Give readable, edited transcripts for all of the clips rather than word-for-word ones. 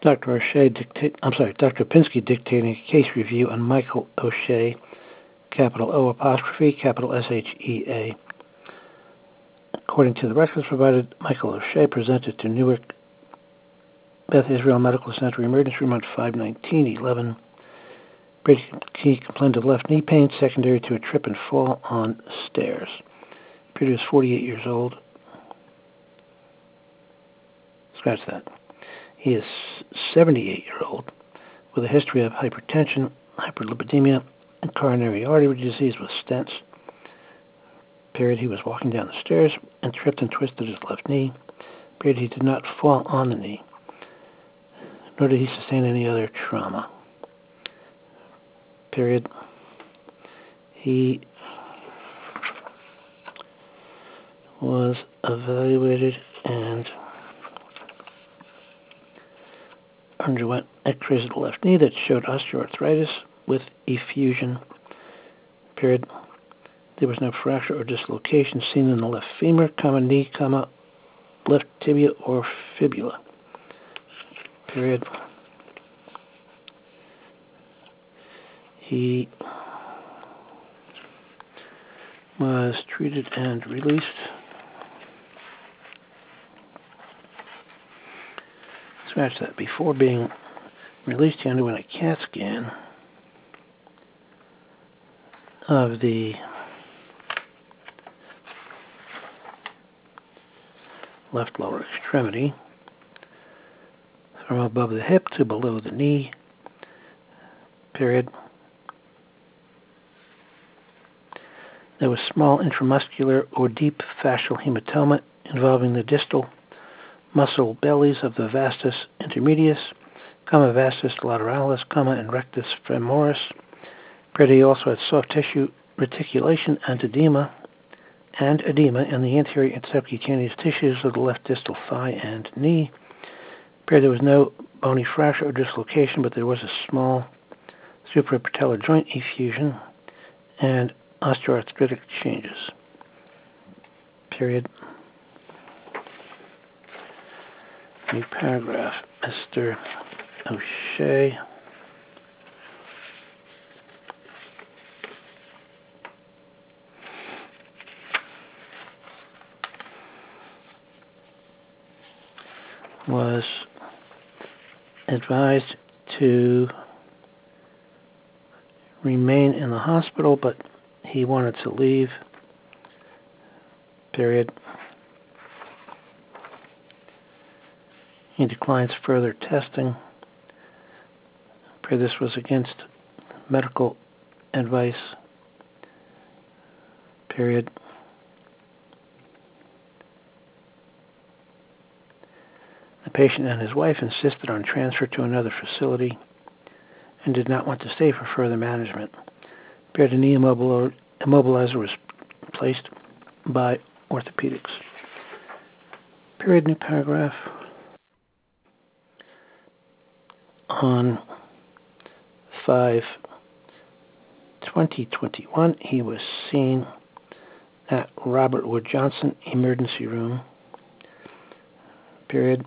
Dr. Pinsky dictating a case review on Michael O'Shea, capital O apostrophe, capital S-H-E-A. According to the records provided, Michael O'Shea presented to Newark Beth Israel Medical Center emergency room on 5/19/11. He complained of left knee pain secondary to a trip and fall on stairs. He was 48 years old. Scratch that. He is 78-year-old with a history of hypertension, hyperlipidemia, and coronary artery disease with stents. Period. He was walking down the stairs and tripped and twisted his left knee. Period. He did not fall on the knee, nor did he sustain any other trauma. Period. He was evaluated and underwent x-rays of the left knee that showed osteoarthritis with effusion. Period. There was no fracture or dislocation seen in the left femur, knee, left tibia or fibula. Period. He was treated and released. Scratch that. Before being released, he underwent a CAT scan of the left lower extremity from above the hip to below the knee. Period. There was small intramuscular or deep fascial hematoma involving the distal muscle bellies of the vastus intermedius, vastus lateralis, and rectus femoris. He also had soft tissue reticulation and edema in the anterior and subcutaneous tissues of the left distal thigh and knee. There was no bony fracture or dislocation, but there was a small suprapatellar joint effusion and osteoarthritic changes. Period. New paragraph. Mr. O'Shea was advised to remain in the hospital, but he wanted to leave. Period. He declines further testing. This was against medical advice. Period. The patient and his wife insisted on transfer to another facility and did not want to stay for further management. A knee immobilizer was placed by orthopedics. Period. New paragraph. On 5/20/21, he was seen at Robert Wood Johnson Emergency Room. Period.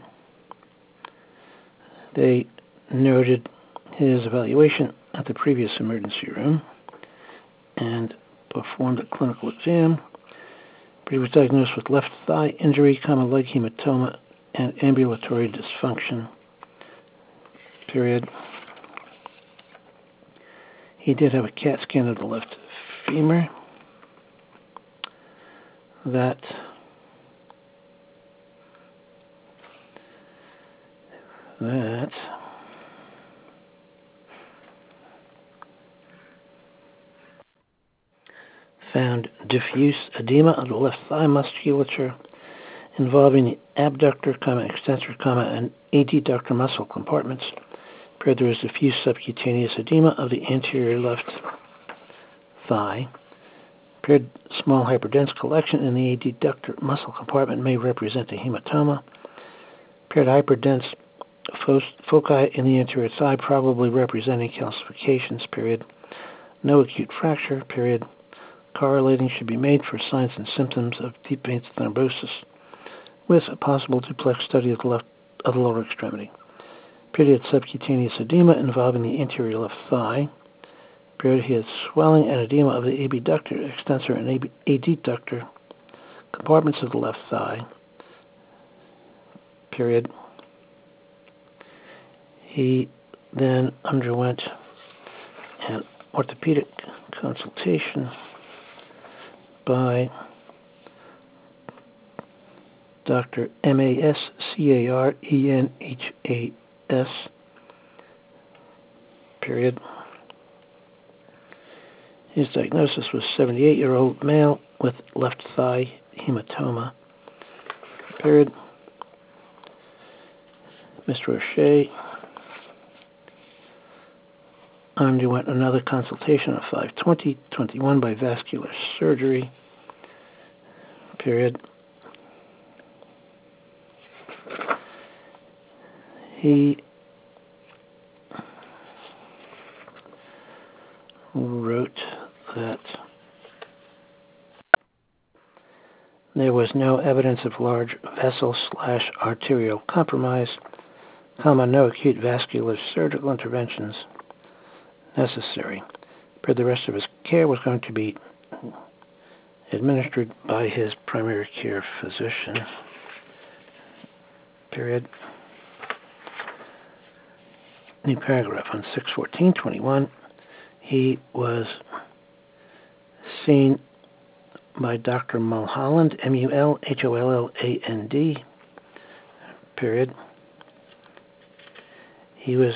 They noted his evaluation at the previous emergency room and performed a clinical exam. He was diagnosed with left thigh injury, leg hematoma, and ambulatory dysfunction. Period. He did have a CAT scan of the left femur that found diffuse edema of the left thigh musculature involving the abductor, extensor, and adductor muscle compartments. There was diffuse subcutaneous edema of the anterior left thigh. Small hyperdense collection in the adductor muscle compartment may represent a hematoma. Hyperdense foci in the anterior thigh, probably representing calcifications. No acute fracture. Correlating should be made for signs and symptoms of deep vein thrombosis with a possible duplex study of the lower extremity. Period. He had subcutaneous edema involving the anterior left thigh. Period. He had swelling and edema of the abductor, extensor, and adductor compartments of the left thigh. Period. He then underwent an orthopedic consultation by Dr. Mascarenhas. Period. His diagnosis was 78-year-old male with left thigh hematoma. Period. Mr. O'Shea underwent another consultation on 5/20/21 by vascular surgery. Period. He wrote that there was no evidence of large vessel/arterial compromise, no acute vascular surgical interventions necessary. The rest of his care was going to be administered by his primary care physician. Period. New paragraph on 6/14/21. He was seen by Dr. Mulholland, Mulholland. Period. He was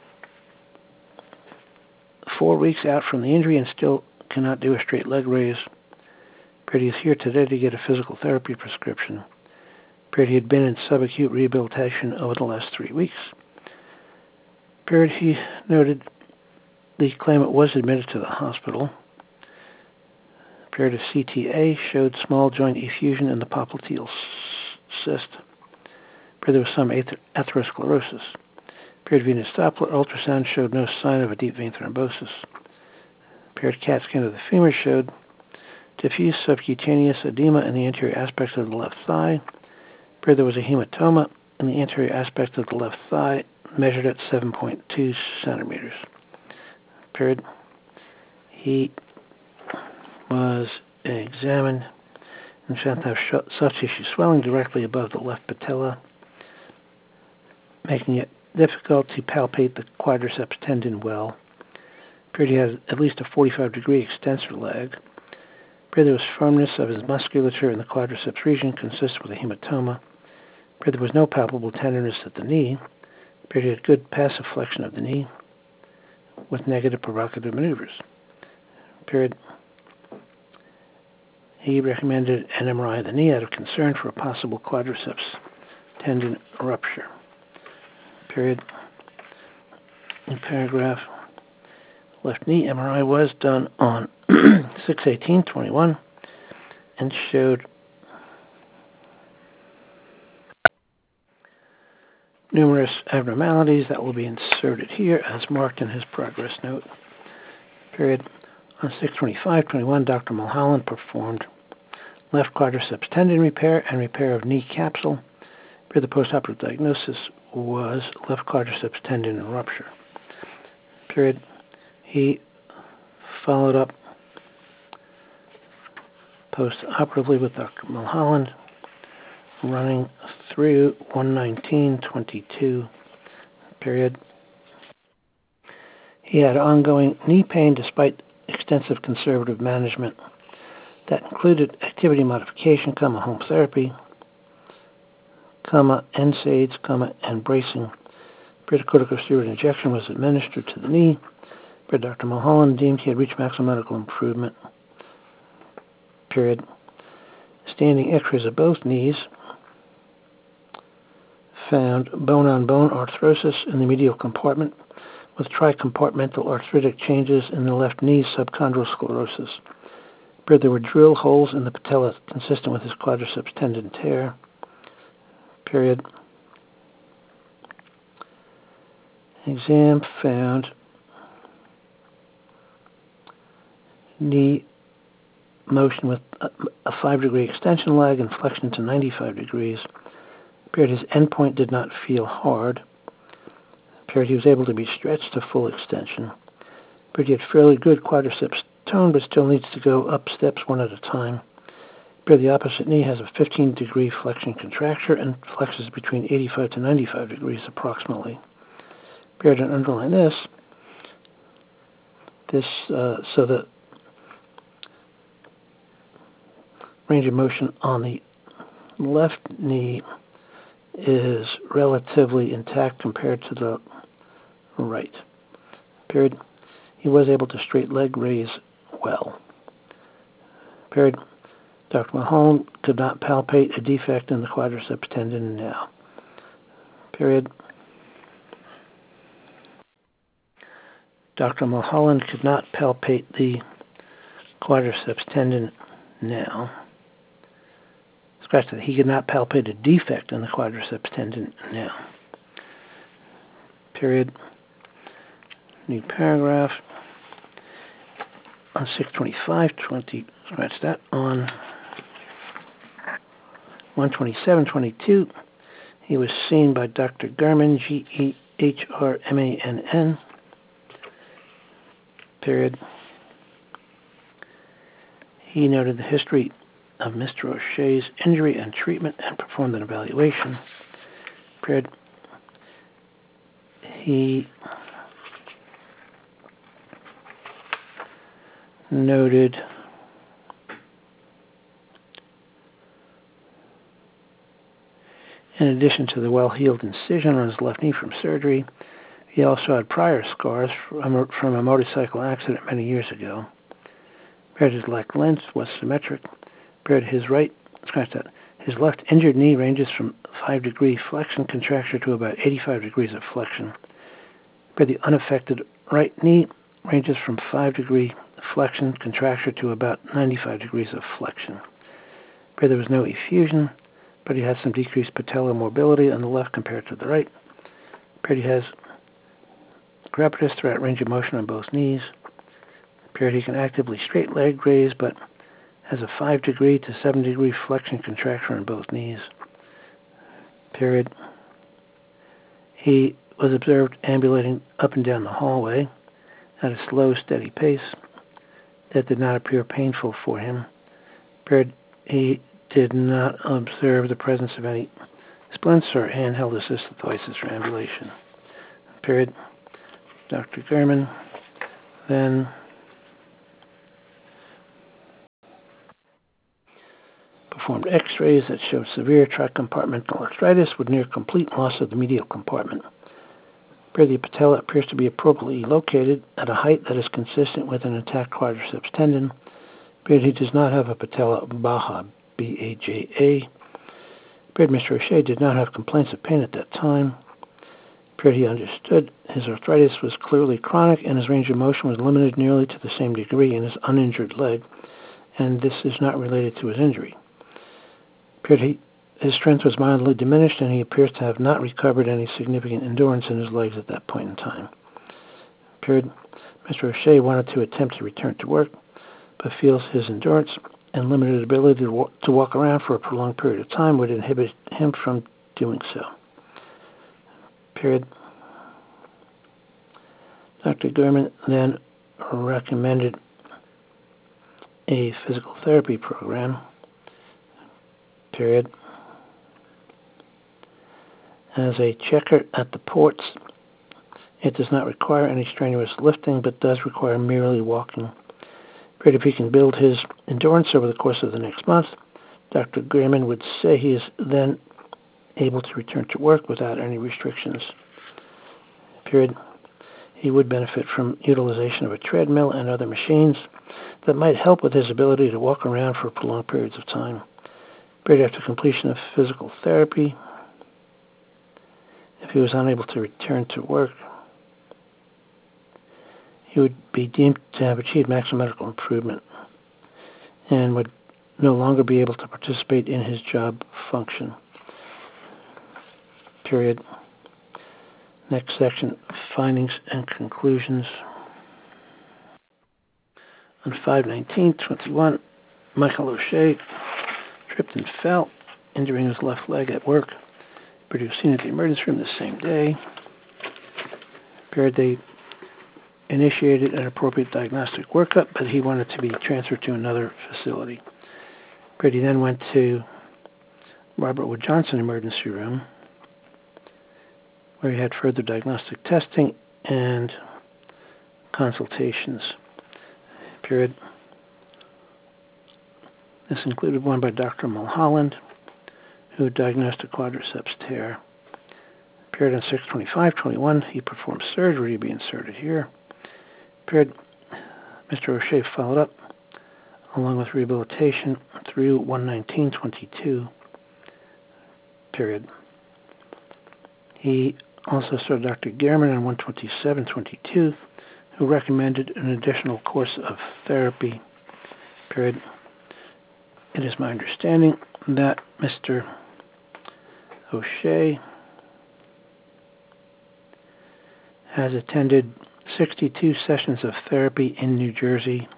4 weeks out from the injury and still cannot do a straight leg raise. Period. He is here today to get a physical therapy prescription. Period. He had been in subacute rehabilitation over the last 3 weeks. Period. He noted the claimant was admitted to the hospital. Period. Of CTA showed small joint effusion in the popliteal cyst. Period. There was some atherosclerosis. Period. Venous Doppler ultrasound showed no sign of a deep vein thrombosis. Period. CAT scan of the femur showed diffuse subcutaneous edema in the anterior aspects of the left thigh. Period. There was a hematoma in the anterior aspect of the left thigh, measured at 7.2 centimeters. Period. He was examined and found to have soft tissue swelling directly above the left patella, making it difficult to palpate the quadriceps tendon well. Period. He had at least a 45-degree extensor lag. Period. There was firmness of his musculature in the quadriceps region, consistent with a hematoma. Period. There was no palpable tenderness at the knee. Period. He had good passive flexion of the knee with negative provocative maneuvers. Period. He recommended an MRI of the knee out of concern for a possible quadriceps tendon rupture. Period. In paragraph, left knee MRI was done on 6/18/21 and showed numerous abnormalities that will be inserted here as marked in his progress note. Period. On 6/25/21, Dr. Mulholland performed left quadriceps tendon repair and repair of knee capsule. Period. The postoperative diagnosis was left quadriceps tendon rupture. Period. He followed up postoperatively with Dr. Mulholland, running through 1/19/22. Period. He had ongoing knee pain despite extensive conservative management that included activity modification, home therapy, NSAIDs, and bracing. Period. Corticosteroid injection was administered to the knee. Period. Dr. Mulholland deemed he had reached maximum medical improvement. Period. Standing x-rays of both knees found bone-on-bone arthrosis in the medial compartment with tricompartmental arthritic changes in the left knee subchondral sclerosis. Period. There were drill holes in the patella consistent with his quadriceps tendon tear. Period. Exam found knee motion with a 5-degree extension lag and flexion to 95 degrees. Period. His endpoint did not feel hard. Period. He was able to be stretched to full extension. Period. He had fairly good quadriceps tone, but still needs to go up steps one at a time. Period. The opposite knee has a 15-degree flexion contracture and flexes between 85 to 95 degrees approximately. Period. And underline this, so the range of motion on the left knee is relatively intact compared to the right. Period. He was able to straight leg raise well. Period. Dr. Mulholland could not palpate a defect in the quadriceps tendon now. Period. Dr. Mulholland could not palpate the quadriceps tendon now. Scratch that. He could not palpate a defect in the quadriceps tendon now. Period. New paragraph. On 6/25/20, scratch that. On 1/27/22, he was seen by Dr. German, Gehrmann. Period. He noted the history of Mr. O'Shea's injury and treatment and performed an evaluation. Period. He noted in addition to the well-healed incision on his left knee from surgery, he also had prior scars from a motorcycle accident many years ago. Period. His leg length was symmetric. Period. His left injured knee ranges from 5-degree flexion contracture to about 85 degrees of flexion. Period. The unaffected right knee ranges from 5-degree flexion contracture to about 95 degrees of flexion. Period. There was no effusion, but he has some decreased patellar mobility on the left compared to the right. Period. He has gravitas throughout range of motion on both knees. Period. He can actively straight leg raise, but has a 5-degree to 7-degree flexion contracture on both knees. Period. He was observed ambulating up and down the hallway at a slow, steady pace that did not appear painful for him. Period. He did not observe the presence of any splints or handheld assistive devices for ambulation. Period. Dr. German then performed x-rays that showed severe tricompartmental arthritis with near complete loss of the medial compartment. Period. The patella appears to be appropriately located at a height that is consistent with an intact quadriceps tendon. Period. He does not have a patella baja, B-A-J-A. Period. Mr. O'Shea did not have complaints of pain at that time. Period. He understood his arthritis was clearly chronic and his range of motion was limited nearly to the same degree in his uninjured leg, and this is not related to his injury. Period. His strength was mildly diminished and he appears to have not recovered any significant endurance in his legs at that point in time. Period. Mr. O'Shea wanted to attempt to return to work, but feels his endurance and limited ability to walk around for a prolonged period of time would inhibit him from doing so. Period. Dr. German then recommended a physical therapy program. Period. As a checker at the ports, it does not require any strenuous lifting, but does require merely walking. Period. If he can build his endurance over the course of the next month, Dr. German would say he is then able to return to work without any restrictions. Period. He would benefit from utilization of a treadmill and other machines that might help with his ability to walk around for prolonged periods of time. Period. After completion of physical therapy, if he was unable to return to work, he would be deemed to have achieved maximum medical improvement and would no longer be able to participate in his job function. Period. Next section, findings and conclusions. On 5/19/21, Michael O'Shea tripped and fell, injuring his left leg at work. He was seen at the emergency room the same day. Period. They initiated an appropriate diagnostic workup, but he wanted to be transferred to another facility. Period. He then went to Robert Wood Johnson Emergency Room, where he had further diagnostic testing and consultations. Period. This included one by Dr. Mulholland, who diagnosed a quadriceps tear. Period. On 6/25/21, he performed surgery to be inserted here. Period. Mr. O'Shea followed up, along with rehabilitation, through 1/19/22. Period. He also saw Dr. Gehrman on 1/27/22, who recommended an additional course of therapy. Period. It is my understanding that Mr. O'Shea has attended 62 sessions of therapy in New Jersey.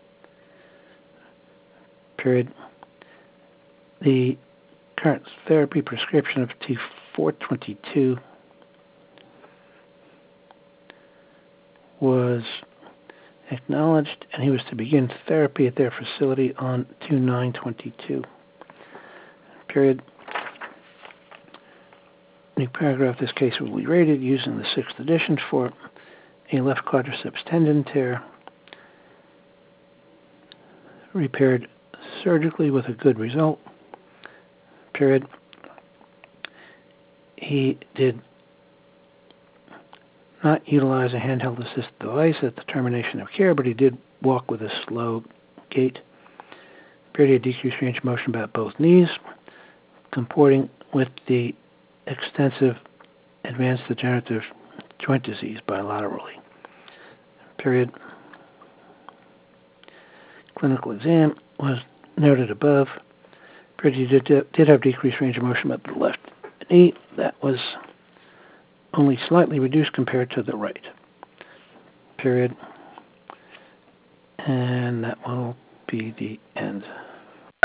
Period. The current therapy prescription of T422 was acknowledged, and he was to begin therapy at their facility on 2/9/22. Period. New paragraph, this case will be rated using the 6th edition for a left quadriceps tendon tear, repaired surgically with a good result. Period. He did not utilize a handheld assisted device at the termination of care, but he did walk with a slow gait. Period. He had decreased range of motion about both knees, comporting with the extensive advanced degenerative joint disease bilaterally. Period. Clinical exam was noted above. Period. He did have decreased range of motion about the left knee. That was only slightly reduced compared to the right. Period. And that will be the end.